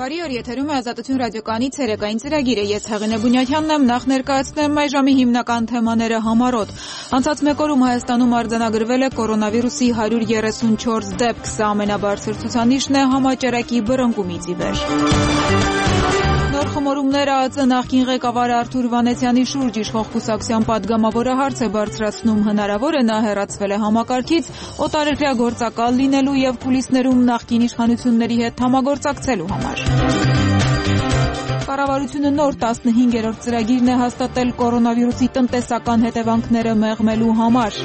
Բարի օր, եթերում է Ազատություն ռադիոկայանի ցերեկային ծրագիրը։ Ես Հեղինե Բունյաթյանն եմ, նախ ներկայացնեմ այս ժամի հիմնական թեմաները համառոտ։ Անցած մեկ օրում Հայաստանում արձանագրվել է կորոնավիրուսի 134 դեպք, սա ամենաբարձր ցուցանիշն է համաճարակի բռնկումից ի վեր։ Նոր խմորումները ԱԾ նախկին ղեկավար Արթուր Վանեցյանի շուրջ իշխող կուսակցության պատգամավորը հարց է բարձրացնում, հնարավոր է նա հեռացվել է համակարգից, օտարերկրյա գործակալ լինելու եւ կուլիսներում նախկին իշխանությունների հետ համագործակցելու համար։ Կառավարությունը նոր 15-րդ ծրագիրն է հաստատել կորոնավիրուսի տնտեսական հետևանքները մեղմելու համար։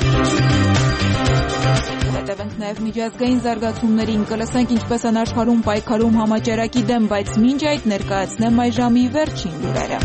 Հետևենք նաև միջազգային զարգացումներին, կլսենք ինչպես են աշխարհում պայքարում համաճարակի դեմ, բայց մինչ այդ ներկայացնեմ այս ժամի վերջին լուրերը։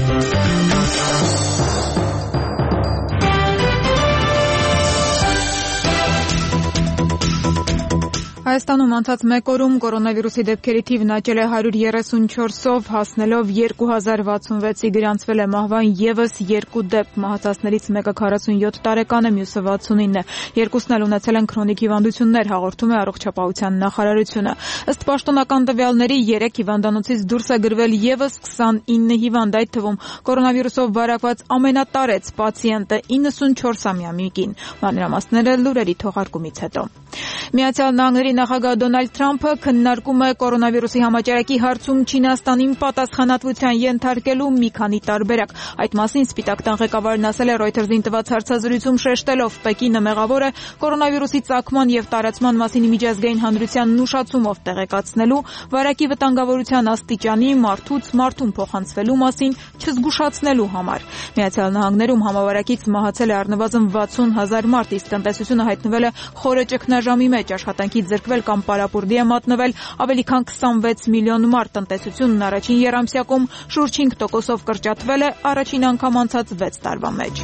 Հայաստանում անցած մեկ օրում կորոնավիրուսի դեպքերի թիվն աճել է 134-ով, հասնելով 2066-ի, գրանցվել է մահվան ևս 2 դեպք, մահացածներից մեկը 47 տարեկան է, մյուսը 69 է, երկուսն էլ ունեցել են քրոնիկ հիվանդություններ, հաղորդում է Առողջապահության նախարարությունը։ Ըստ պաշտոնական տվյալների 3 հիվանդանոցից դուրս է գրվել ևս 29 հիվանդ, այդ թվում կորոնավիրուսով վարակված ամենատարեց պացիենտը 94-ամյա մի կին։ Մանրամասները լուրերի թողարկումից հետո։ Միացյալ Նահանգների նախագահ Դոնալդ Թրամփը քննարկում է կորոնավիրուսի համաճարակի հարցում Չինաստանին պատասխանատվության ենթարկելու մի քանի տարբերակ։ Այդ մասին Սպիտակ տան ղեկավարն ասել է Reuters-ին տված հարցազրույցում, շեշտելով Պեկինը մեղավոր է կորոնավիրուսի ծագման եւ տարածման մասին միջազգային հանրությանն ուշացումով տեղեկացնելու, վարակի վտանգավորության աստիճանի, մարդուց մարդուն փոխանցվելու մասին չզգուշացնելու համար։ Միացյալ Նահանգներում համավարակից մահացել է առնվազն 60,000 մարդ, իսկ տնտեսությունը հայտնվել է խորը ճգնաժամի մեջ, աշխատանքից զրկվել կամ պարապուրդի է մատնվել ավելի քան 26 միլիոն մարդ, տնտեսությունն առաջին եռամսյակում շուրջ 5%-ով կրճատվել է առաջին անգամ անցած 6 տարվա մեջ։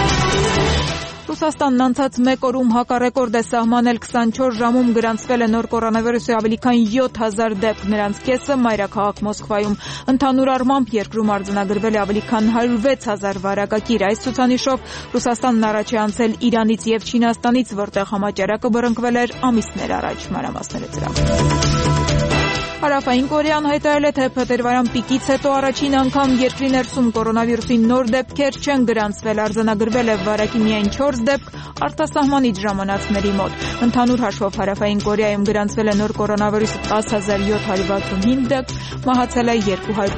Ռուսաստանն անցած մեկ օրում հակառեկորդ է սահմանել, 24 ժամում գրանցվել է նոր կորոնավիրուսի ավելի քան 7000 դեպք, նրանց կեսը մայրաքաղաք Մոսկվայում։ Ընդհանուր առմամբ երկրում արձանագրվել է ավելի քան 106,000 վարակագիր։ Այս ցուցանիշով Ռուսաստանն առաջ է անցել Իրանից եւ Չինաստանից, որտեղ համաճարակը բռնկվել էր ամիսներ առաջ։ Մանրամասները դրան։ Հարավային Կորեան հայտարարել է, թե փետրվարյան պիկից հետո առաջին անգամ երկրի ներսում կորոնավիրուսի նոր դեպքեր չեն գրանցվել, արձանագրվել է վարակի միայն 4 դեպք արտասահմանից ժամանածների մոտ։ Ընդհանուր հաշվով Հարավային Կորեայում գրանցվել է նոր կորոնավիրուսի 10,765 դեպք, մահացել է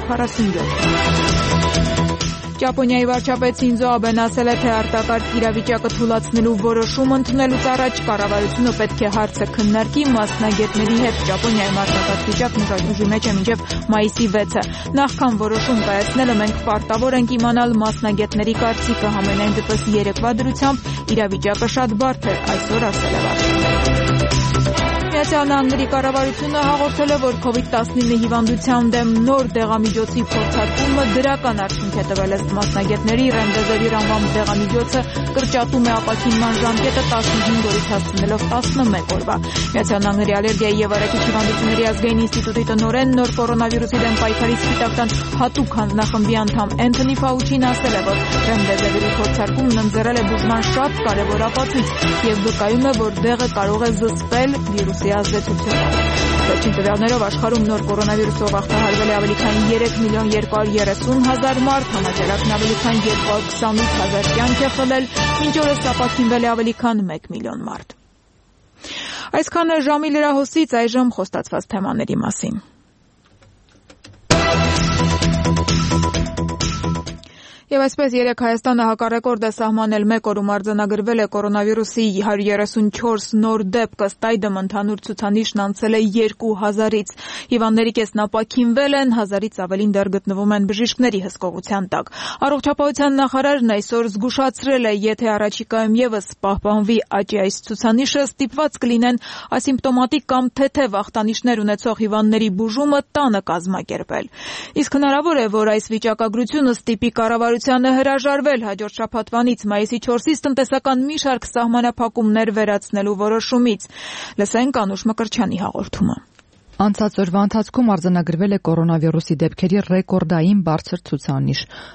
247։ Ճապոնիայի վարչապետ Սինզո Աբեն ասել է, թե արտակարգ իրավիճակը թույլատնելու որոշում ընդունելուց առաջ կառավարությունը պետք է հարցը քննարկի մասնագետների հետ։ Ճապոնիայում արտակարգ վիճակն ուժի մեջ է մինչև մայիսի 6-ը։ Նախքան որոշում կայացնելը մենք պարտավոր ենք իմանալ մասնագետների կարծիքը, համենայն դեպս երեկվա դրությամբ իրավիճակը շատ բարդ է, այսօր ասել է վարչապետը։ Միացյալ Նահանգների կառավարությունը հաղորդել է, որ COVID-19 հիվանդության դեմ նոր դեղամիջոցի փորձարկումը դրական արդյունք է տվել, ըստ մասնագետների Ռեմդեզևիր անվան դեղամիջոցը կրճատում է ապաքինման ժամկետը 15 օրից հասցնելով 11 օրվա։ Միացյալ Նահանգների ալերգիայի եւ արագիչ հիվանդությունների ազգային ինստիտուտի տնօրեն, նոր կորոնավիրուսի դեմ պայքարի Սպիտակ տան հատուկ հանձնախմբի անդամ Էնթոնի Ֆաուչին ասել է, որ Ռեմդեզևիրի փորձարկումն ընձեռել է բուժման շատ կարևոր ապացույց եւ վկայում է, որ դեղը կարող է զսպել վիրուսի ազդեցությունը։ Վերջին տվյալներով աշխարհում նոր կորոնավիրուսով ախտահարվել է ավելի քան 3,230,000 մարդ, համաճարակն ավելի քան 228,000 կյանք է խլել, մինչ օրս ապաքինվել է ավելի քան 1 միլիոն մարդ։ Այսքանը ժամի լրահոսից, այժմ խոստացված թեմաների մասին։ Եվ այսպես երեք Հայաստանը հակառեկորդ է սահմանել, մեկ օրում արձանագրվել է կորոնավիրուսի 134 նոր դեպք, ըստ այդմ ընդհանուր ցուցանիշն անցել է 2000-ից։ Հիվանդների կեսն ապաքինվել են, 1000-ից ավելին դեռ գտնվում են բժիշկների հսկողության տակ։ Առողջապահության նախարարն այսօր զգուշացրել է, եթե առաջիկայում եւս պահպանվի աճի այս ցուցանիշը, ստիպված կլինեն ասիմպտոմատիկ կամ թեթև ախտանիշներ ունեցող հիվանդների բուժումը տանը կազմակերպել։ Իսկ հնարավոր է, որ այս վիճակագրությունը ստիպի կառավարությանը հրաժարվել հաջորդ շաբաթվանից մայիսի 4-ից տնտեսական մի շարք սահմանափակումներ վերացնելու որոշումից։ Լսենք Անուշ Մկրտչյանի հաղորդումը։ Անցած օրվա ընթացքում արձանագրվել է կորոնավիրուսի դեպքերի ռեկորդային բարձր ցուցանիշ՝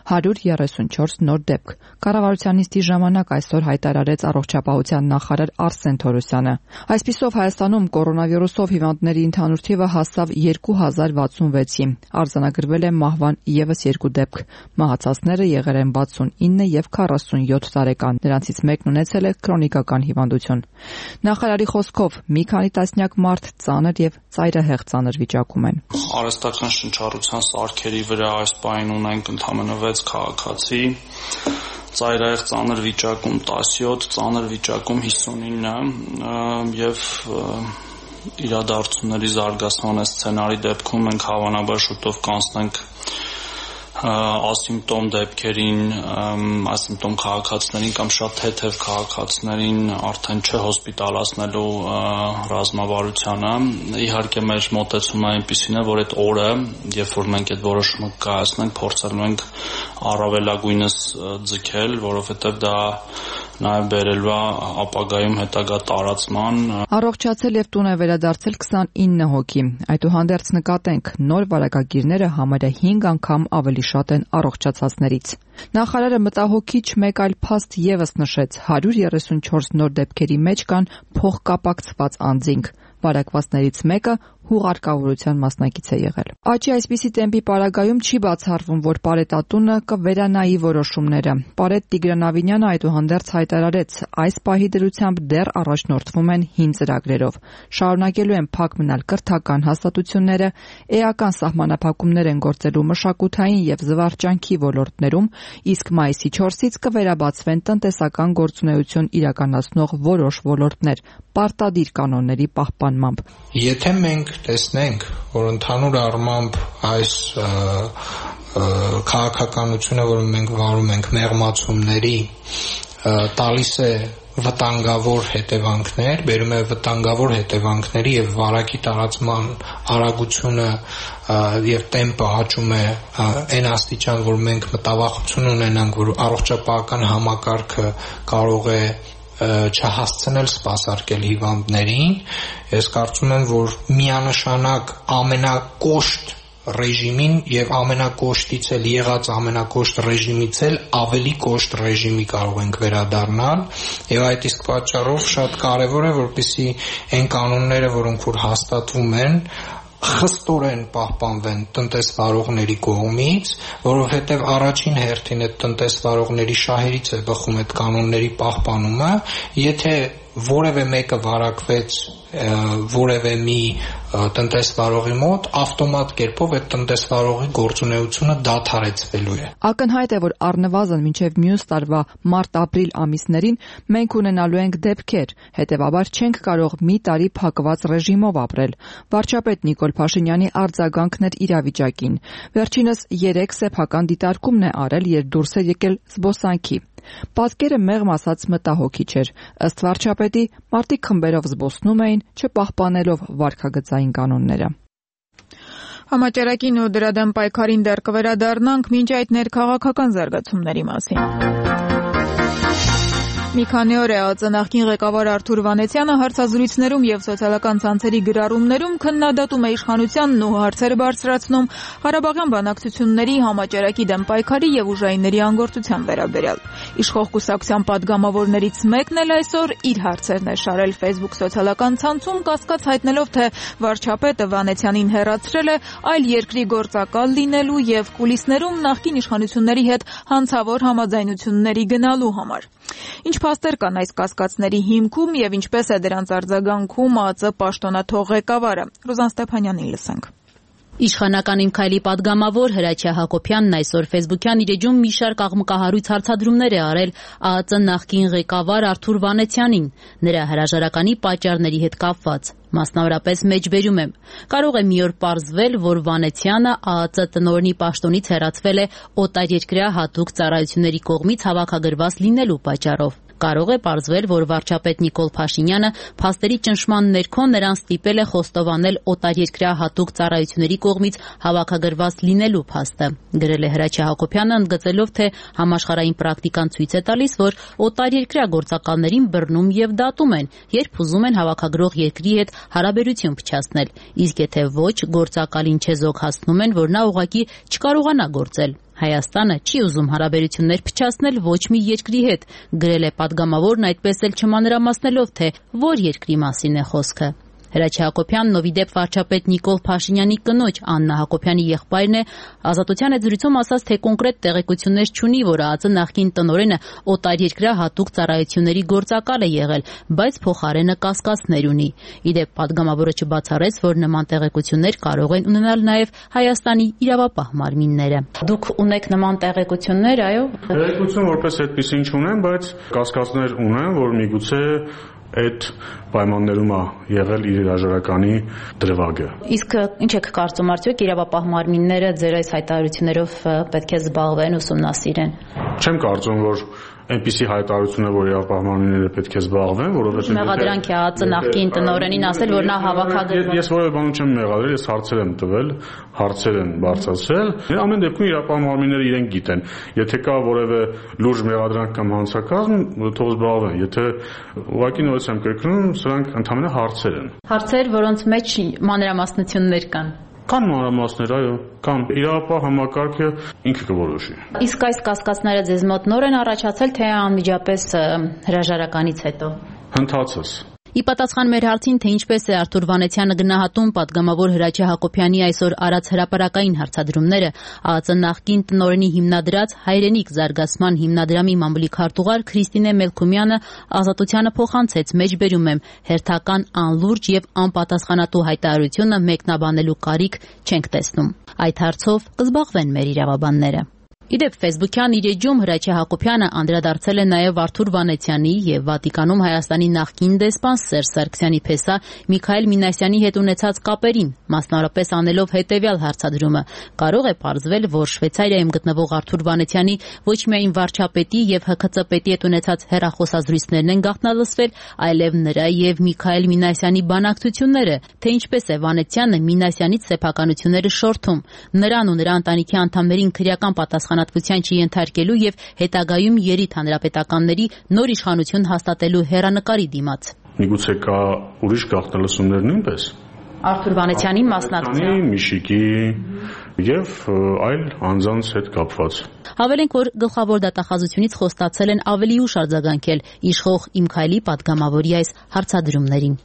134 նոր դեպք։ Կառավարության նիստի ժամանակ այսօր հայտարարեց առողջապահության նախարար Արսեն Թորոսյանը։ Այսպիսով Հայաստանում կորոնավիրուսով հիվանդների ընդհանուր թիվը հասավ 2066-ի։ Արձանագրվել է մահվան ևս 2 դեպք։ Մահացածները եղել են 69 եւ 47 տարեկան։ Նրանցից մեկն ունեցել է քրոնիկական հիվանդություն։ Նախարարի խոսքով մի քանի տասնյակ մարդ ծանր եւ ծայրահեղ ծանր վիճակում են։ Արհեստական շնչառության սարքերի վրա այս պահին ունենք ընդամենը 6 քաղաքացի, ծայրահեղ ծանր վիճակում 17, ծանր վիճակում 59 եւ իրադարձությունների զարգացման սցենարի դեպքում մենք հավանաբար շուտով կանցնենք ասիմպտոմ դեպքերին, ասիմպտոմ քաղաքացիներին կամ շատ թեթև քաղաքացիներին արդեն չհոսպիտալացնելու ռազմավարությանը։ Իհարկե մեր մոտեցումը այնպիսին է, որ այդ օրը, երբ որ մենք այդ որոշումը կայացնենք, փորձելու ենք առավելագույնս ձգել, որովհետև դա նաև բերելու է ապագայում հետագա տարածման։ Առողջացել եւ տուն է վերադարձել 29 հոգի։ Այդուհանդերձ նկատենք, նոր վարակագիրները համարյա 5 անգամ ավելի շատ են առողջացածներից։ Նախարարը մտահոգիչ մեկ այլ փաստ ևս նշեց՝ 134 նոր դեպքերի մեջ կան փոխկապակցված անձինք։ Վարակվածներից մեկը հուղարկավորության մասնակից է եղել։ Աճի այսպիսի տեմպի պարագայում չի բացառվում, որ Պարետատունը կվերանայի որոշումները։ Պարետ Տիգրան Ավինյանը այդուհանդերձ հայտարարեց, այս պահի դրությամբ դեռ առաջնորդվում են հին ծրագրերով։ Շարունակելու են փակ մնալ կրթական հաստատությունները, էական սահմանափակումներ են գործելու մշակութային եւ զվարճանքի ոլորտներում, իսկ մայիսի 4-ից կվերաբացվեն տնտեսական գործունեություն իրականացնող որոշ ոլորտներ, պարտադիր կանոնների պահպանմամբ։ Եթե մենք տեսնենք, որ ընդհանուր առմամբ այս քաղաքականությունը, որը մենք վարում ենք մեղմացումների, տալիս է վտանգավոր հետևանքներ, բերում է վտանգավոր հետևանքների եւ վարակի տարածման արագությունը եւ տեմպը աճում է այն աստիճան, որ մենք մտավախություն ունենանք, որ առողջապահական համակարգը կարող է չհասցնել սպասարկել հիվանդներին, ես կարծում եմ, որ միանշանակ ամենակոշտ ռեժիմին եւ ամենակոշտից էլ եղած ամենակոշտ ռեժիմից էլ ավելի կոշտ ռեժիմի կարող ենք վերադառնալ եւ այդ իսկ պատճառով շատ կարեւոր է, որպեսզի այն կանոնները, որոնք որ հաստատվում են, խստորեն պահպանվեն տնտեսվարողների կողմից, որովհետև առաջին հերթին այդ տնտեսվարողների շահերից է բխում այդ կանոնների պահպանումը, եթե որևէ մեկը վարակվեց որևէ մի տնտեսվարողի մոտ, ավտոմատ կերպով այդ տնտեսվարողի գործունեությունը դադարեցվելու է։ Ակնհայտ է, որ առնվազն մինչև մյուս տարվա մարտ-ապրիլ ամիսներին մենք ունենալու ենք դեպքեր, հետևաբար չենք կարող մի տարի փակված ռեժիմով ապրել։ Վարչապետ Նիկոլ Փաշինյանի արձագանքն էր իրավիճակին։ Վերջինս 3 սեփական դիտարկումն է արել, երբ դուրս է եկել զբոսանքի։ Պատկերը մեղմ ասած մտահոգիչ էր։ Ըստ վարչապետի, մարդիկ խմբերով զբոսնում էին, չպահպանելով վարքագծային կանոնները։ Համաճարակին ու դրա դեմ պայքարին դեռ կվերադառնանք, մինչ այդ ներքաղաքական զարգացումների մասին։ Մի քանի օր է ԱԾ նախկին ղեկավար Արթուր Վանեցյանը հարցազրույցներում եւ սոցիալական ցանցերի գրառումներում քննադատում է իշխանությանն ու հարցեր բարձրացնում Ղարաբաղյան բանակցությունների, համաճարակի դեմ պայքարի եւ ուժայինների անգործության վերաբերյալ։ Իշխող կուսակցության պատգամավորներից մեկն էլ այսօր իր հարցերն է շարել Facebook սոցիալական ցանցում, կասկած հայտնելով, թե վարչապետը Վանեցյանին հեռացրել է այլ երկրի գործակալ լինելու եւ կուլիսներում նախկին իշխանությունների հետ հանցավոր համաձայնությունների գնալու համար։ Ինչ փաստեր կան այս կասկածների հիմքում եւ ինչպես է դրանց արձագանքում ԱԾ պաշտոնաթող ղեկավարը։ Ռուզան Ստեփանյանին լսենք։ Իշխանական Իմ քայլի պատգամավոր Հրաչյա Հակոբյանն այսօր Facebook-յան իր էջում մի շարք աղմկահարույց հարցադրումներ է արել ԱԱԾ նախկին ղեկավար Արթուր Վանեցյանին, նրա հրաժարականի պատճառների հետ կապված։ Մասնավորապես մեջբերում եմ. կարող է մի օր պարզվել, որ Վանեցյանը ԱԱԾ տնօրենի պաշտոնից հեռացվել է օտարերկրյա հատուկ ծառայությունների կողմից հավաքագրված լինելու պատճառով։ Կարող է պարզվել, որ վարչապետ Նիկոլ Փաշինյանը փաստերի ճնշման ներքո նրան ստիպել է խոստովանել օտարերկրյա հատուկ ծառայությունների կողմից հավաքագրված լինելու փաստը, գրել է Հրաչյա Հակոբյանը, ընդգծելով, թե համաշխարհային պրակտիկան ցույց է տալիս, որ օտարերկրյա գործակալներին բռնում եւ դատում են, երբ ուզում են հավաքագրող երկրի հետ հարաբերություն փչացնել, իսկ եթե ոչ, գործակալին չեզոք հասնում են, որ նա ուղղակի չկարողանա գործել։ Հայաստանը չի ուզում հարաբերություններ փչացնել ոչ մի երկրի հետ, գրել է падգամավորն, այդպես էլ չմանրամասնելով, թե որ երկրի մասին է խոսքը։ Հրաչյա Հակոբյանն ով ի դեպ վարչապետ Նիկոլ Փաշինյանի կնոջ Աննա Հակոբյանի եղբայրն է, Ազատության զրույցում ասաց, թե կոնկրետ տեղեկություններ չունի, որ ԱԱԾ նախկին տնօրենը օտարերկրյա հատուկ ծառայությունների գործակալ է եղել, բայց փոխարենը կասկածներ ունի։ Ի դեպ падգամավորը չբացառեց, որ նման տեղեկություններ կարող են ունենալ նաև Հայաստանի իրավապահ մարմինները։ Դուք ունեք նման տեղեկություններ, այո։ Տեղեկություն որպես այդպեսին չունեմ, բայց կասկածներ ունեմ, որ միգուցե այդ պայմաններում է եղել իր հրաժարականի դրվագը։ Իսկ ինչ եք կարծում, արդյոք իրավապահ մարմինները ձեր այս հայտարարություններով պետք է զբաղվեն, ուսումնասիրեն։ Չեմ կարծում, որ այնպիսի հայտարարություն է, որ իրավապահ մարմինները պետք է զբաղվեն, որովհետև մեղադրանք է ԱԱԾ նախկին տնօրենին ասել, որ նա հավաքագրել։ Ես որևէ բան չեմ մեղադրել, ես հարցեր եմ տվել, հարցեր են բարձրացրել։ Ամեն դեպքում իրավապահ մարմինները իրենք գիտեն։ Եթե կա որևէ լուրջ մեղադրանք կամ հանցակազմ, թող զբաղվեն։ Եթե ուղղակի նորից եմ կրկնում, սրանք ընդհանրապես հարցեր են։ Հարցեր, որոնց մեջ մանրամասնություններ կան։ Կան մանրամասներ, այո, կան իրավապահ համակարգը ինքը կորոշի։ Իսկ այս կասկածները ձեզ մոտ նոր են առաջացել, թե անմիջապես հրաժարականից հետո։ Ընթացս։ Ի պատասխան մեր հարցին, թե ինչպես է Արթուր Վանեցյանը գնահատում падգամավոր Հրաչյա Հակոբյանի այսօր արած հրապարակային հարցադրումները, ԱԱԾ նախկին տնօրենի հիմնադրած Հայրենիք զարգացման հիմնադրամի մամուլի քարտուղար Քրիստինե Մելքումյանը Ազատությանը փոխանցեց, մեջբերում եմ, հերթական անլուրջ եւ անպատասխանատու հայտարարությունը մեկնաբանելու կարիք չենք տեսնում։ Այդ հարցով կզբաղվեն մեր իրավաբանները։ Ի դեպ Facebook-յան իր էջում Հրաչյա Հակոբյանը անդրադարձել է նաև Արթուր Վանեցյանի եւ Վատիկանում Հայաստանի նախկին դեսպան Սերժ Սարգսյանի փեսա Միքայել Մինասյանի հետ ունեցած կապերին, մասնավորապես անելով հետեւյալ հարցադրումը. կարող է պարզվել, որ Շվեյցարիայում գտնվող Արթուր Վանեցյանի ոչ միայն վարչապետի եւ ՀՔԾ պետի հետ ունեցած հեռախոսազրույցներն են գաղտնալսվել, այլև նրա եւ Միքայել Մինասյանի բանակցությունները, թե ինչպես է Վանեցյանը Մինասյանից սեփականությունները շորթում, նրան ու նրա ընտանիքի անդամներին քրեական պատասխանատվության չենթարկելու եւ հետագայում երիտ հանրապետականների նոր իշխանություն հաստատելու հեռանկարի դիմաց։ Միգուցե կա ուրիշ գաղտնալսումներ նույնպես։ Արթուր Վանեցյանի մասնակցությամբ, Միշիկի եւ այլ անձանց հետ կապված։ Հավելենք, որ գլխավոր դատախազությունից խոստացել են ավելի ուշ արձագանքել իշխող Իմ Քայլի падգամավորի այս հարցադրումներին։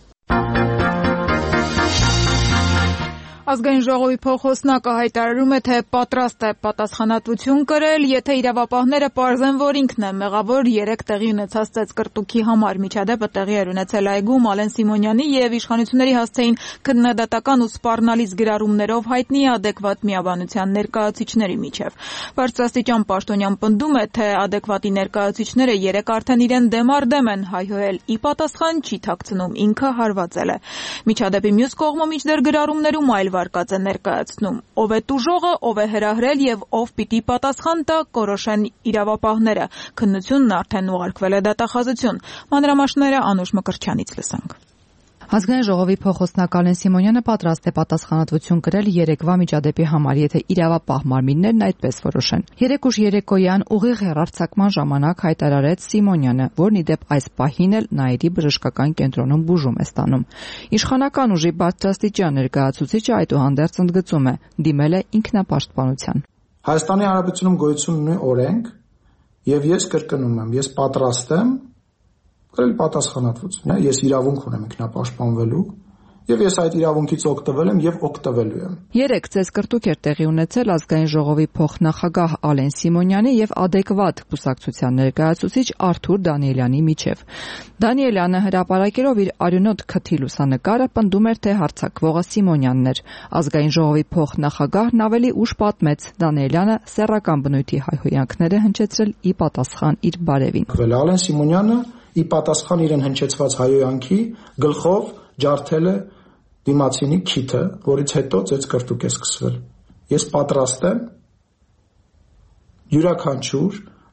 Ազգային ժողովի փոխոսնակը հայտարարում է, թե պատրաստ է պատասխանատվություն կրել, եթե իրավապահները պարզեն, որ ինքն է մեղավոր 3 տեղի ունեցած ծեծկռտուքի համար։ Միջադեպը տեղի էր ունեցել այգում Ալեն Սիմոնյանի եւ իշխանությունների հասցեին քննադատական ու սպառնալից գրառումներով հայտնի adekvat միաբանության ներկայացուցիչների միջև։ Բարձրաստիճան պաշտոնյան պնդում է, թե adekvati ներկայացուցիչները 3 արդեն իրեն դեմարդեմ են հայհոյել, ի պատասխան չի թաքցնում, ինքը հարվածել է։ Միջադեպի մյուս կողմը միջդեռ գրառումներում այլ վարկած է ներկայացնում, ով է տուժողը, ով է հրահրել եւ ով պիտի պատասխան տա, կորոշեն իրավապահները։ Քննությունն արդեն ուղարկվել է դատախազություն։ Մանրամասները Անուշ Մկրտչյանից լսանք։ Ազգային ժողովի փոխոսնակ Ալեն Սիմոնյանը պատրաստ է պատասխանատվություն կրել երեկվա միջադեպի համար, եթե իրավապահ մարմիններն այդպես որոշեն։ 3 ուշ երեկոյան ուղիղ հեռարձակման ժամանակ հայտարարեց Սիմոնյանը, որն ի դեպ այս պահին էլ Նաիրի բժշկական կենտրոնում բուժում է ստանում։ Իշխանական ուժի բարձրաստիճան ներկայացուցիչը այդուհանդերձ ընդգծում է, դիմել է ինքնապաշտպանության։ Հայաստանի Հանրապետությունում գոյություն ունի օրենք, եւ ես կրկնում եմ, ես պատրաստ եմ կրել պատասխանատվություն, ես իրավունք ունեմ ինքնապաշտպանվելու եւ ես այդ իրավունքից օգտվել եմ եւ օգտվելու եմ։ 3 ծեծկռտուք էր տեղի ունեցել ազգային ժողովի փոխնախագահ Ալեն Սիմոնյանի եւ adekvat կուսակցության ներկայացուցիչ Արթուր Դանիելյանի միջև։ Դանիելյանը հրապարակելով իր արյունոտ քթի լուսանկարը պնդում էր, թե հարձակվողը Սիմոնյանն էր։ Ազգային ժողովի փոխնախագահն ավելի ուշ պատմեց. Դանիելյանը սեռական բնույթի հայհոյանքները հնչեցրել ի պատասխան իր բարևին։ Ալեն Սիմոնյանը ի պատասխան իրեն հնչեցված հայհոյանքի գլխով ջարդել է դիմացինի քիթը, որից հետո ծեծկռտուք է սկսվել։ Ես պատրաստ եմ յուրաքանչյուր,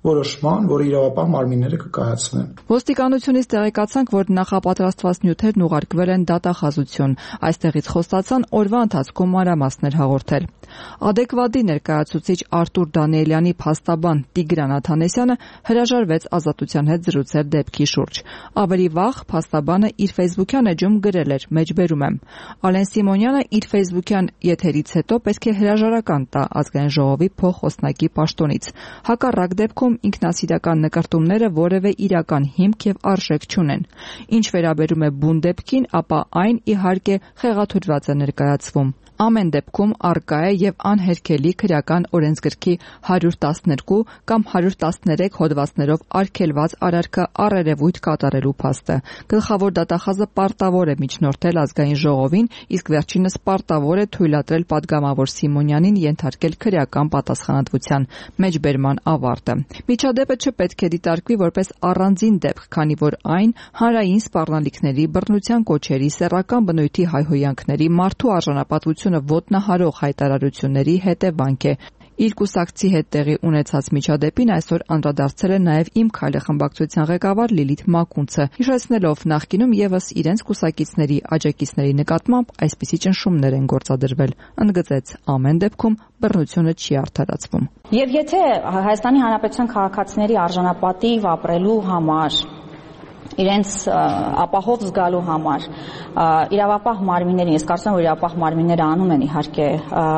որոշման, որը իրավապահ մարմինները կկայացնեն։ Ոստիկանությունից տեղեկացանք, որ նախապատրաստված նյութերն ուղարկվել են դատախազություն։ Այստեղից խոստացան օրվա ընթացքում մանրամասներ հաղորդել։ Ադեկվադի ներկայացուցիչ Արտուր Դանիելյանի փաստաբան Տիգրան Աթանեսյանը հրաժարվեց Ազատության հետ զրուցել դեպքի շուրջ։ Ավելի վաղ փաստաբանը իր Facebook-յան էջում գրել էր. «Մեջբերում եմ։ Ալեն Սիմոնյանը իր Facebook-յան եթերից հետո պետք է հրաժարական տա Ազգային ժողովի փոխխոսնակի պաշտոնից։ Հակառակ դեպքում ինքնասիրական նկարտումները որևէ իրական հիմք եւ արժեք չունեն։ Ինչ վերաբերում է բուն դեպքին, ապա այն իհարկե խեղաթյուրված է ներկայացվում։ Ամեն դեպքում առկա է եւ անհերքելի քրեական օրենսգրքի 112 կամ 113 հոդվածներով արգելված արարքը առերևույթ կատարելու փաստը։ Գլխավոր դատախազը պարտավոր է միջնորդել Ազգային ժողովին, իսկ վերջինս պարտավոր է թույլատրել падգամավոր Սիմոնյանին ենթարկել քրեական պատասխանատվության մեջբերման ավարտը։ Միջադեպը չպետք է դիտարկվի որպես առանձին դեպք, քանի որ այն հանրային սպառնալիքների, բռնության կոչերի, սեռական բնույթի հայհոյանքների, մարդու արժանապատվության ոտնահարող հայտարարությունների հետևանք է։ Իր կուսակցի հետ տեղի ունեցած միջադեպին այսօր անդրադարձել է նաև Իմ քայլը խմբակցության ղեկավար Լիլիթ Մակունցը, հիշեցնելով նախկինում եւս իրենց կուսակիցների աջակիցների նկատմամբ այսպիսի ճնշումներ են գործադրվել։ Ընդգծեց, ամեն դեպքում բռնությունը չի արդարացվում։ Եվ եթե Հայաստանի Հանրապետության քաղաքացիների արժանապատիվ ապրելու համար իրենց ապահով զգալու համար իրավապահ մարմիններին, ես կարծում եմ, որ իրավապահ մարմինները անում են իհարկե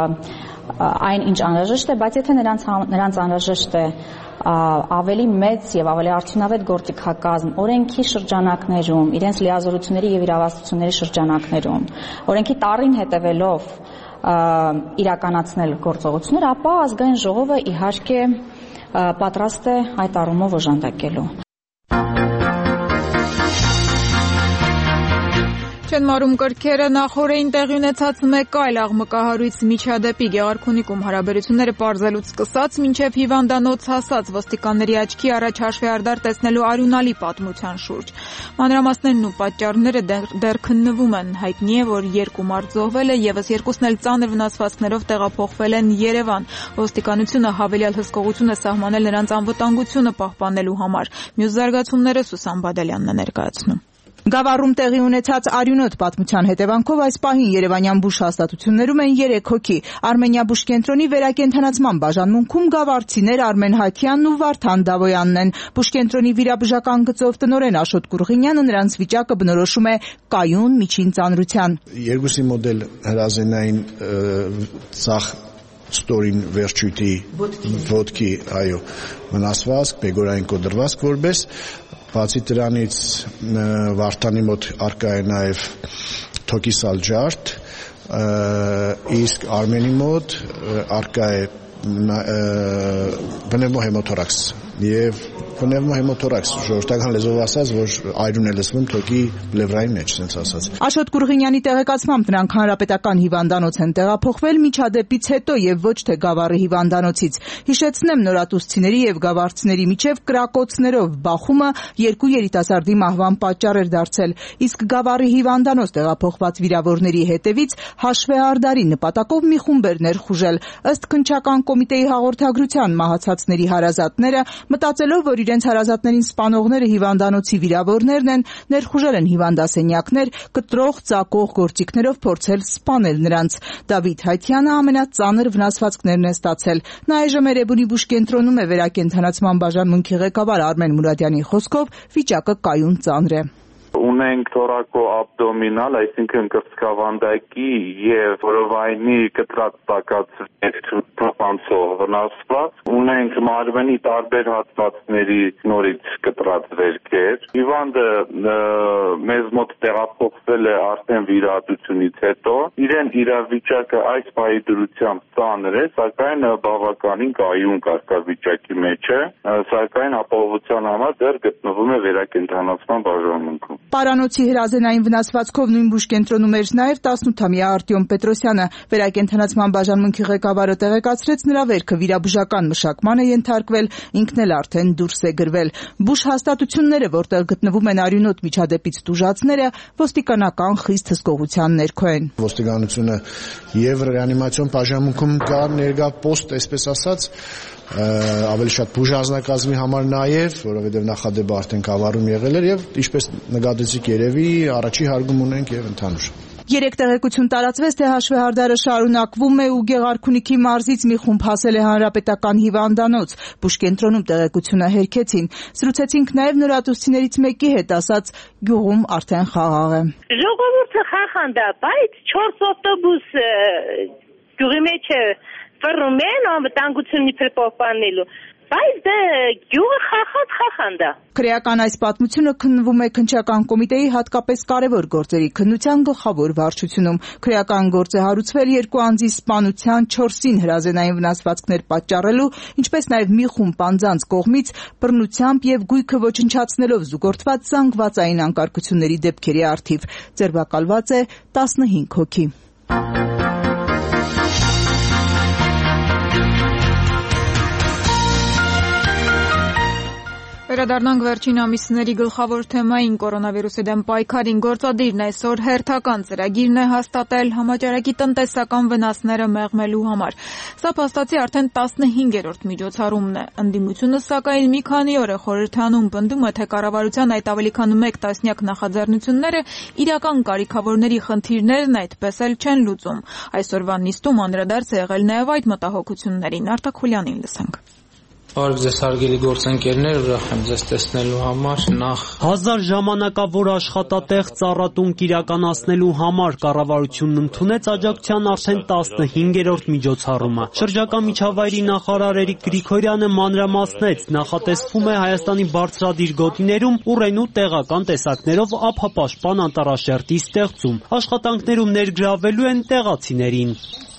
այն ինչ անհրաժեշտ է, բայց եթե նրանց անհրաժեշտ է ավելի մեծ եւ ավելի արդյունավետ գործիքակազմ օրենքի շրջանակներում, իրենց լիազորությունների եւ իրավասությունների շրջանակներում, օրենքի տառին հետևելով իրականացնել գործողություններ, ապա Ազգային ժողովը իհարկե պատրաստ է այդ առումով օժանդակելու։ Չեն մարում կրքերը նախորդին տեղի ունեցած մեկ այլ աղմկահարույց միջադեպի Գեղարքունիքում հարաբերությունները պարզելուց սկսած մինչև հիվանդանոց հասած ոստիկանների աչքի առաջ հաշվեհարդար տեսնելու արյունալի պատմության շուրջ։ Մանրամասներն ու պատճառները դեռ քննվում են։ Հայտնի է, որ 2 մարդ զոհվել է, եւս 2-ն էլ ծանր վնասվածքներով տեղափոխվել են Երևան։ Ոստիկանությունը հավելյալ հսկողություն է սահմանել նրանց անվտանգությունը պահպանելու համար։ Մյուս զարգացումները Սուսան Բադալյանն է ներկայացնում։ Գավառում տեղի ունեցած արյունոտ պատմության հետևանքով այս պահին երևանյան բուժ հաստատություններում են 3 հոգի։ Արմենիա բուժկենտրոնի վերակենդանացման բաժանմունքում գավառցիներ Արմեն Հակյանն ու Վարդան Դավոյանն են։ Բուժկենտրոնի վիրաբուժական գծով տնօրեն Աշոտ Կուրղինյանը նրանց վիճակը բնորոշում է կայուն միջին ծանրության։ Երկուսի մոդել հրազենային ցախ ստորին վերջույթի ոտքի, այո, վնասվածք, բեգորային կոդրվածք որպես Բացի դրանից Վարդանի մոտ առկա է նաև թոկիսալ ջարդ, իսկ Արմենի մոտ առկա է պնևմոհեմոթորաքս եւ պնևմոհեմոթորաքս ժողովրդական լեզվով ասած, որ այրուն է լսվում թոքի պլևրայի մեջ, ասենց ասած։ Աշոտ Կուրղինյանի տեղեկացմամբ նրանք հանրապետական հիվանդանոց են տեղափոխվել միջադեպից հետո եւ ոչ թե Գավառի հիվանդանոցից։ Հիշեցնեմ, նորատուսցիների եւ գավառցիների միջև կրակոցներով բախումը 2 երիտասարդի մահվան պատճառ էր դարձել, իսկ Գավառի հիվանդանոց տեղափոխված վիրավորների հետևից հաշվեհարդարի նպատակով մի խումբ էր ներխուժել։ Ըստ քննչական կոմիտեի հաղորդագրության մահացածների հարազատները մտածելով, որ իրենց հարազատներին սպանողները հիվանդանոցի վիրավորներն են, ներխուժել են հիվանդասենյակներ, կտրող, ծակող գործիքներով փորձել սպանել նրանց։ Դավիթ Հայթյանը ամենածանր վնասվածքներն է ստացել։ Նա այժմ Էրեբունի բուժկենտրոնում է վերակենդանացման բաժանմունքի ղեկավար Արմեն Մուրադյանի խոսքով վիճակը կայուն ծանր է։ Ունենք թորակո-աբդոմինալ, այսինքն կրծքավանդակի եւ որովայնի կտրած տակածներ թափանցող վնասված։ Ունենք մարմնի տարբեր հատվածների նորից կտրած վերքեր։ Հիվանդը մեզ մոտ տեղափոխվել է արդեն վիրահատությունից հետո։ Իրեն իրավիճակը այս պահի դրությամբ ծանր է, սակայն բավականին կայուն կարգավիճակի մեջ է, սակայն ապահովության համար դեռ գտնվում է վերակենդանացման բաժանմունքում։ Պարանոցի հրազենային վնասվածքով նույն բուժկենտրոնում էր նաև 18-ամյա Արտյոմ Պետրոսյանը։ Վերակենդանացման բաժանմունքի ղեկավարը տեղեկացրեց, նրա վերքը վիրաբուժական մշակման է ենթարկվել, ինքն էլ արդեն դուրս է գրվել։ Բուժ հաստատությունները, որտեղ գտնվում են արյունոտ միջադեպից տուժածները, ոստիկանական խիստ հսկողության ներքո են։ Ոստիկանությունը եւ ռեանիմացիոն բաժանմունքում կա ներկա պոստ, այսպես ասած, ավելի շատ բուժանձնակազմի համար նաև, որովհետև նախադեպը արդեն կավառում եղել էր եւ ինչպես նկատեցիք երևի առաջի հարգում ունենք եւ ընդհանուր։ Երեք տեղեկություն տարածվեց, թե հաշվեհարդարը շարունակվում է ու Գեղարքունիքի մարզից մի խումբ հասել է հանրապետական հիվանդանոց։ Բուժկենտրոնում տեղեկությունը հերքեցին։ Զրուցեցինք նաև նորատուսիներից մեկի հետ, ասաց գյուղում արդեն խաղաղ է։ Ժողովուրդը խախանդ է, բայց 4 ավտոբուս գյուղի մեջ ֆռում են անվտանգությունն իբր պահպանելու։ Բայց դե գյուղը խախանդ է։ Քրեական այս պատմությունը քննվում է քննչական կոմիտեի հատկապես կարևոր գործերի քննության գլխավոր վարչությունում։ Քրեական գործ է հարուցվել 2 անձի սպանության 4-ին հրազենային վնասվածքներ պատճառելու, ինչպես նաև մի խումբ անձանց կողմից բռնությամբ եւ գույքը ոչնչացնելով զուգորդված զանգվածային անկարգությունների դեպքերի առթիվ։ Ձերբակալված է 15 հոգի։ Վերադառնանք վերջին ամիսների գլխավոր թեմային կորոնավիրուսի դեմ պայքարին։ Գործադիրն այսօր հերթական ծրագիրն է հաստատել համաճարակի տնտեսական վնասները մեղմելու համար։ Սա փաստացի արդեն 15-րդ միջոցառումն է։ Ընդդիմությունը սակայն մի քանի օր է խորհրդանում, պնդում է, թե կառավարության այդ ավելի քան 1 տասնյակ նախաձեռնությունները իրական կարիքավորների խնդիրներն այդպես էլ չեն լուծում։ Այսօրվա նիստում անդրադարձ է եղել նաև այդ մտահոգություններին։ Արտակ Խուլյանին լսենք։ Բարև ձեզ հարգելի գործընկերներ, ուրախ եմ ձեզ տեսնելու համար։ Նախ 1000 ժամանակավոր աշխատատեղ ծառատունկ իրականացնելու համար կառավարությունն ընդունեց աջակցության արդեն 15-րդ միջոցառումը։ Շրջակա միջավայրի նախարար Էրիկ Գրիգորյանը մանրամասնեց, նախատեսվում է Հայաստանի բարձրադիր գոտիներում ուռենու տեղական տեսակներով ափապաշտպան անտառաշերտի ստեղծում։ Աշխատանքներում ներգրավելու են տեղացիներին։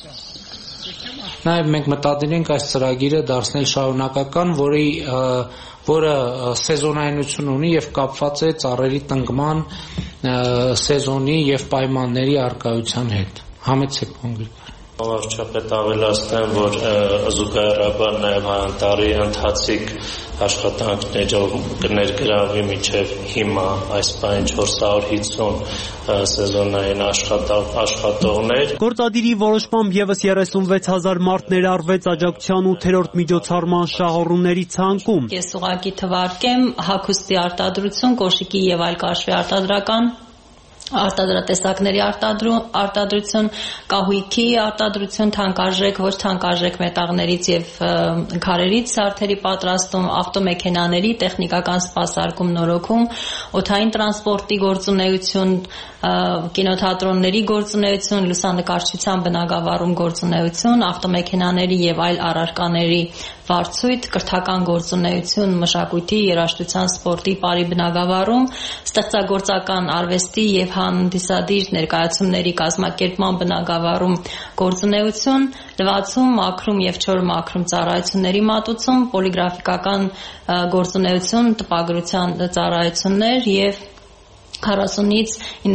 Նաև մենք մտադիր ենք այս ծրագիրը դարձնել շարունակական, որը սեզոնայնություն ունի եւ կապված է ծառերի տնկման սեզոնի եւ պայմանների առկայության հետ։ Համեցեք կոնկրետ։ Վարչապետ ավելացնեմ, որ զուգահեռաբար նաև անտառի ընթացիկ աշխատանքներով կներգրավվի մինչև հիմա այս պայն 450 սեզոնային աշխատողներ։ Գործադիրի որոշմամբ եւս 36,000 մարդ ներառվեց աջակցության 8-րդ միջոցառման շահառուների ցանկում։ Ես ուղղակի թվարկեմ հագուստի արտադրություն, կոշիկի եւ այլ կաշվի արտադրական արտադրատեսակների արտադրություն, կահույքի արտադրություն, թանկարժեք, ոչ թանկարժեք մետաղներից եւ քարերից սարդերի պատրաստում, ավտոմեքենաների տեխնիկական սպասարկում, նորոգում, օդային տրանսպորտի գործունեություն, կինոթատրոնների գործունեություն, լուսանկարչության բնագավառում գործունեություն, ավտոմեքենաների եւ այլ առարկաների վարձույթ, կրթական գործունեություն, մշակույթի, երաժշտության, սպորտի, բարի բնագավառում, ստեղծագործական արվեստի եւ հանդիսադիր ներկայացումների կազմակերպման բնագավառում գործունեություն, լվացում, մաքրում եւ չոր մաքրում ծառայությունների մատուցում, պոլիգրաֆիկական գործունեություն, տպագրության ծառայություններ եւ 40-ից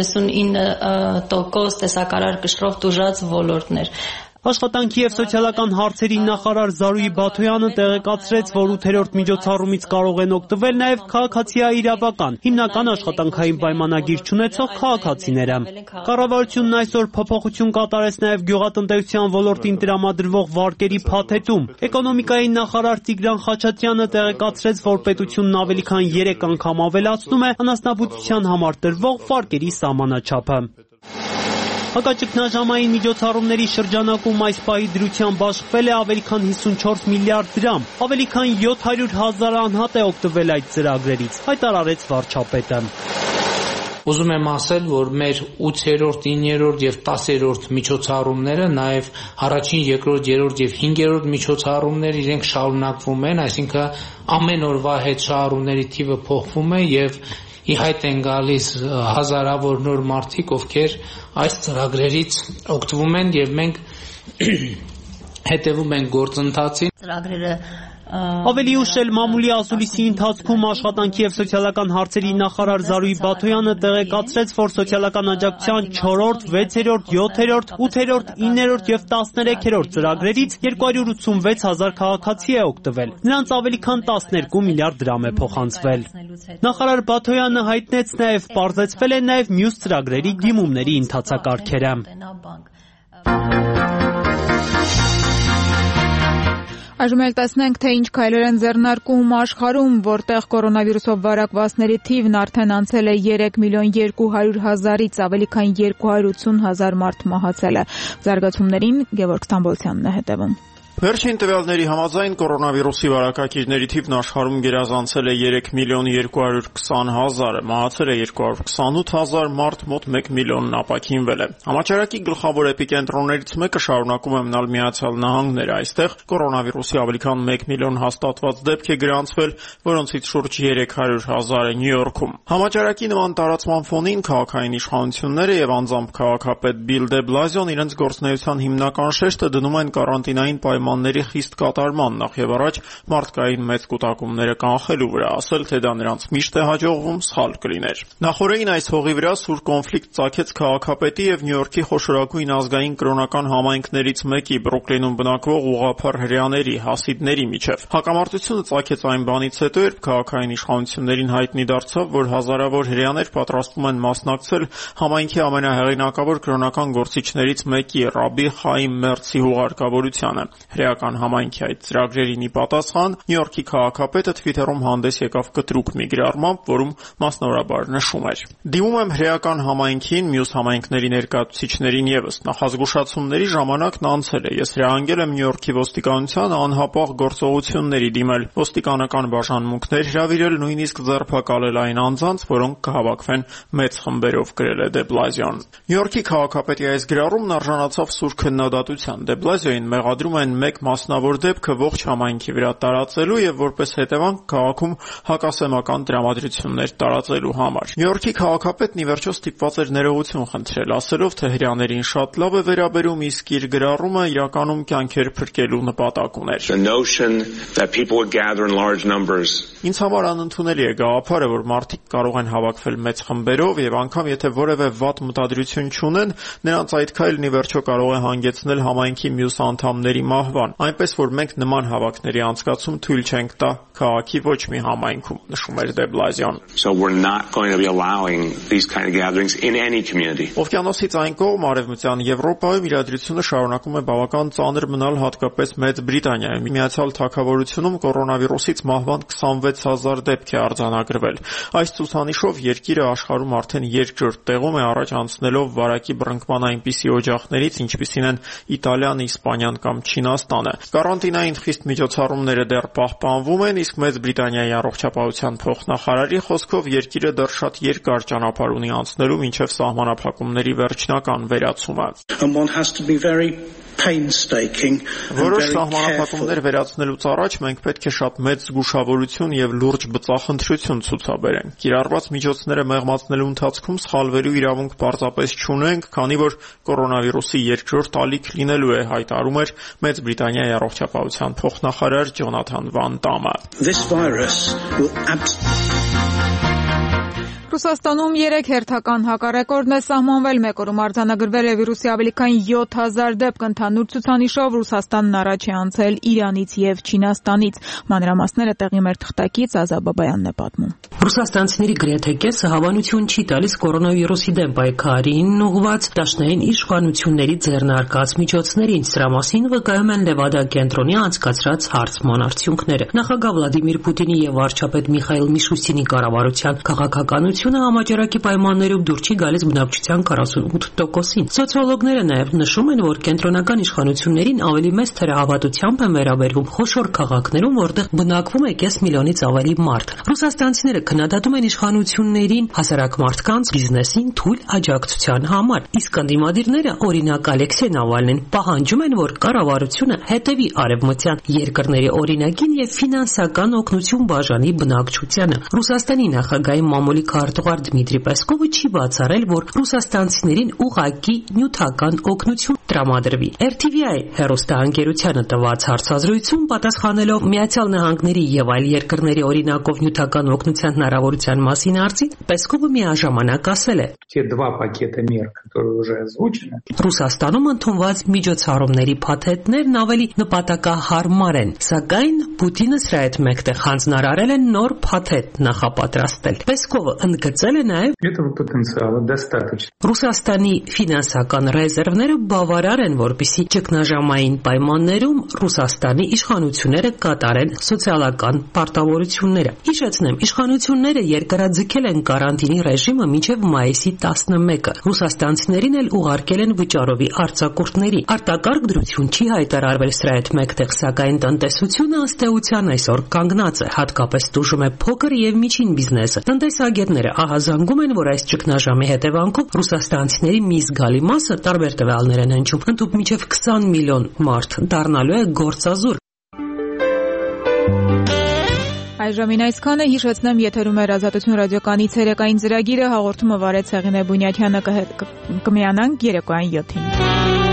99% տեսակարար կշռով տուժած ոլորտներ։ Աշխատանքի եւ սոցիալական հարցերի նախարար Զարուհի Բաթոյանը տեղեկացրեց, որ 8-րդ միջոցառումից կարող են օգտվել նաեւ քաղաքացիաիրավական, հիմնական աշխատանքային պայմանագիր չունեցող քաղաքացիները։ Կառավարությունն այսօր փոփոխություն կատարեց նաեւ գյուղատնտեսության ոլորտին տրամադրվող վարկերի փաթեթում։ Էկոնոմիկայի նախարար Տիգրան Խաչատրյանը տեղեկացրեց, որ պետությունն ավելի քան 3 անգամ ավելացնում է անասնաբուծության համար տրվող վարկերի սահմանաչափը։ Հակաճգնաժամային միջոցառումների շրջանակում այս պահի դրությամբ աշխատվել է ավելի քան 54 միլիարդ դրամ, ավելի քան 700,000 անհատ է օգտվել այդ ծրագրերից, հայտարարեց վարչապետը։ Ուզում եմ ասել, որ մեր 8-րդ, 9-րդ եւ 10-րդ միջոցառումները, նաեւ առաջին, երկրորդ, երրորդ եւ 5-րդ միջոցառումները իրենք շարունակվում են, այսինքն ամեն օրվա հետ շահառուների թիվը փոխվում է եւ ի հայտ են գալիս հազարավոր նոր մարդիկ, ովքեր այս ծրագրերից օգտվում են եւ մենք հետևում ենք գործընթացին։ Ծրագրերը Ավելի ուշ էլ մամուլի ասուլիսի ընթացքում աշխատանքի եւ սոցիալական հարցերի նախարար Զարուհի Բաթոյանը տեղեկացրեց, որ սոցիալական աջակցության 4-րդ, 6-րդ, 7-րդ, 8-րդ, 9-րդ եւ 13-րդ ծրագրերից 286 հազար քաղաքացի է օգտվել։ Նրանց ավելի քան 12 միլիարդ դրամ է փոխանցվել։ Նախարար Բաթոյանը հայտնեց նաեւ պարզեցվել է նաեւ մյուս ծրագրերի դիմումների ընթացակարգերը։ Այժմ էլ տեսնենք, թե ինչ քայլեր են ձեռնարկում աշխարհում, որտեղ կորոնավիրուսով վարակվածների թիվն արդեն անցել է 3 միլիոն 200 հազարից, ավելի քան 280 հազար մարդ մահացել է։ Զարգացումներին Գևորգ Ստամբոլցյանն է հետևում։ Վերջին տվյալների համաձայն կորոնավիրուսի վարակակիրների թիվն աշխարհում գերազանցել է 3 միլիոն 220 հազարը, մահացել է 228 հազար մարդ, մոտ 1 միլիոնն ապաքինվել է։ Համաճարակի գլխավոր էպիկենտրոններից մեկը շարունակում է մնալ Միացյալ Նահանգները, այստեղ կորոնավիրուսի ավելի քան 1 միլիոն հաստատված դեպք է գրանցվել, որոնցից շուրջ 300 հազարը Նյու Յորքում։ Համաճարակի նման տարածման ֆոնին քաղաքային իշխանությունները եւ անձամբ քաղաքապետ Բիլ դե Բլազիոն իրենց գործունեության հիմնական շեշտը դնում են կարանտինային պայմանների խիստ կատարման, նախ եւ առաջ մարդկային մեծ կուտակումները կանխելու վրա, ասել թե դա նրանց միշտ է հաջողվում, սխալ կլիներ։ Նախորդին այս հողի վրա սուր կոնֆլիկտ ծագեց քաղաքապետի եւ Նյու Յորքի խոշորագույն ազգային կրոնական համայնքներից մեկի Բրուքլինում բնակվող ուղղափառ հրեաների հասիդների միջև։ Հակամարտությունը ծագեց այն բանից հետո, երբ քաղաքային իշխանություններին հայտնի դարձավ, որ հազարավոր հրեաներ պատրաստվում են մասնակցել համայնքի ամենահեղինակավոր կրոնական գործիչներից մեկի Ռաբի Խայիմ Մերցի հուղարկավորությանը։ Հրեական համայնքի այդ ծրագրերին ի պատասխան Նյու Յորքի քաղաքապետը Թվիթերում հանդես եկավ կտրուկ մի գրառմամբ, որում մասնավորաբար նշում էր. «Դիմում եմ հրեական համայնքին, մյուս համայնքների ներկայացուցիչներին եւս։ Նախազգուշացումների ժամանակն անցել է։ Ես հրահանգել եմ Նյու Յորքի ոստիկանությանը անհապաղ գործողությունների դիմել, ոստիկանական բաժանմունքներ հրավիրել, նույնիսկ ձերբակալել այն անձանց, որոնք կհավաքվեն մեծ խմբերով», գրել է դե Բլազիոն։ Նյու Յորքի քաղաքապետի այս գրառումն արժանացավ սուր քննադատության։ Դե Բլազիոին մեղադրում են մեկ մասնավոր դեպքը ողջ համայնքի վրա տարածելու եւ որպես հետևանք քաղաքում հակասեմական տրամադրություններ տարածելու համար։ Նյու Յորքի քաղաքապետն ի վերջո ստիպված էր ներողություն խնդրել, ասելով, թե հրեաներին շատ լավ է վերաբերում, իսկ իր գրառումը իրականում կյանքեր փրկելու նպատակ ուներ։ Ինձ համար անընդունելի է գաղափարը, որ մարդիկ կարող են հավաքվել մեծ խմբերով եւ անգամ եթե որևէ վատ մտադրություն չունեն, նրանց այդ քայլն ի վերջո կարող է հանգեցնել համայնքի մյուս անդամների մահվան, այնպես որ մենք նման հավաքների անցկացում թույլ չենք տա քաղաքի ոչ մի համայնքում, նշում էր դե Բլազիոն։ Օվկիանոսից այն կողմ արևմտյան Եվրոպայում իրադրությունը շարունակում է բավական ծանր մնալ, հատկապես Մեծ Բրիտանիայում։ Միացյալ Թագավորությունում կորոնավիրուսից մահվան 26,000 դեպք է արձանագրվել։ Այս ցուցանիշով երկիրը աշխարհում արդեն երկրորդ տեղում է, առաջ անցնելով վարակի բռնկման այնպիսի օջախներից, ինչպիսին են Իտալիան, Իսպանիան կամ Չինաստանը։ Կարանտինային խիստ միջոցառումները դեռ պահպանվում են, իսկ Մեծ Բրիտանիայի առողջապահության փոխնախարարի խոսքով երկիրը դեռ շատ երկար ճանապարհ ունի անցնելու մինչև սահմանափակումների վերջնական վերացումը։ Որոշ սահմանափակումներ վերացնելուց առաջ մենք պետք է շատ մեծ զգուշավորություն եւ լուրջ բծախնդրություն ցուցաբերենք։ Կիրառված միջոցները մեղմացնելու ընթացքում սխալվելու իրավունք պարզապես չունենք, քանի որ կորոնավիրուսի երկրորդ ալիք լինելու է, հայտարարում էր Մեծ Բրիտանիայի առողջապահության փոխնախարար Ջոնաթան Վան Տամը։ Ռուսաստանում 3 հերթական հակառեկորդ է սահմանվել, մեկ օրում արձանագրվել է վիրուսի ավելի քան 7000 դեպք, ընդհանուր ցուցանիշով Ռուսաստանն առաջ է անցել Իրանից եւ Չինաստանից։ Մանրամասները տեղի մեր թղթակից Ազա Բաբայանն է պատմում։ Ռուսաստանցիների գրեթե կեսը հավանություն չի տալիս կորոնավիրուսի դեմ պայքարին ուղղված դաշնային իշխանությունների ձեռնարկած միջոցներին։ Սրա մասին վկայում են Լևադա կենտրոնի անցկացրած հարցման արդյունքները։ Նախագահ Վլադիմիր Պուտինի եւ վարչապետ Միխայիլ Միշուստինի կառավարության քաղաքականությունը համաճարակի պայմաններում դուր չի գալիս բնակչության 48%-ին։ Սոցիոլոգները նաեւ նշում են, որ կենտրոնական իշխանություններին ավելի մեծ թերահավատությամբ են վերաբերվում խոշոր քաղաքներում, որտեղ բնակվում է կես միլիոնից ավելի մարդ։ Ռուսաստանցիները քննադատում են իշխանություններին հասարակ մարդկանց բիզնեսին թույլ աջակցության համար, իսկ ընդդիմադիրները, օրինակ Ալեքսեյ Նավալնին, պահանջում են, որ կառավարությունը հետևի արևմտյան երկրների օրինակին եւ ֆինանսական օգնություն բաժանի բնակչությանը։ Ռուսաստանի նախագահի մամուլի քարտուղար խորհրդատու Դմիտրի Պեսկովը չի բացառել, որ ռուսաստանցիներին ուղղակի նյութական օգնություն տրամադրվի։ RTVI հեռուստաընկերությանը տված հարցազրույցում պատասխանելով Միացյալ Նահանգների եւ այլ երկրների օրինակով նյութական օգնության հնարավորության մասին հարցին, Պեսկովը միաժամանակ ասել է. Ռուսաստանում ընդունված միջոցառումների փաթեթներն ավելի նպատակահարմար են, սակայն Պուտինը սրա հետ մեկտեղ հանձնարարել է նոր փաթեթ նախապատրաստել։ Պեսկովը ընդգծել է նաև Ռուսաստանի ֆինանսական ռեզերվները բավարար են, որպեսզի ճգնաժամային պայմաններում Ռուսաստանի իշխանությունները կատարեն սոցիալական պարտավորությունները։ Հիշեցնեմ, իշխանությունները երկարաձգել են կարանտինի ռեժիմը մինչև մայիսի 11-ը։ Ռուսաստանցիներին էլ ուղարկել են վճարովի արձակուրդների։ Արտակարգ դրություն չի հայտարարվել սրա հետ մեկտեղ, սակայն տնտեսությունը ըստ էության այսօր կանգնած է, հատկապես տուժում է փոքր եւ միջին բիզնեսը։ Տնտեսագետները ահազանգում են, որ այս ճգնաժամի հետևանքով ռուսաստանցիների մի զգալի մասը, տարբեր տվյալներ են հնչում, ընդհանուր մինչև 20 միլիոն մարդ դառնալու է գործազուր։ Այժմին այսքանը, հիշեցնեմ, եթերում էր Ազատություն ռադիոկայանի ցերեկային ծրագիրը, հաղորդումը վարեց Հեղինե Բունյաթյանը, կմիանանք երեկոյան 7-ին։